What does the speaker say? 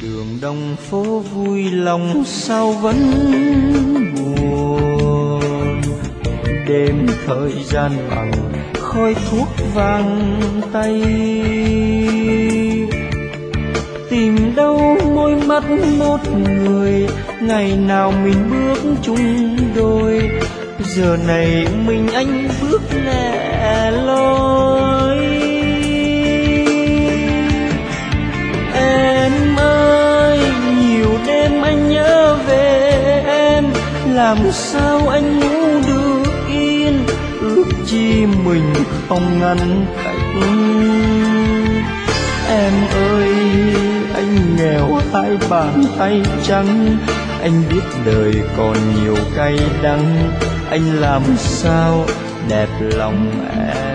Đường đông phố vui lòng sao vẫn buồn, đêm thời gian bằng khói thuốc vàng tay. Tìm đâu môi mắt một người, ngày nào mình bước chung đôi, giờ này mình anh bước lẻ loi. Em ơi, nhiều đêm anh nhớ về em, làm sao anh ngủ được yên, ước chi mình không ngăn cách. Em ơi, anh nghèo hai bàn tay trắng, anh biết đời còn nhiều cay đắng, anh làm sao đẹp lòng em.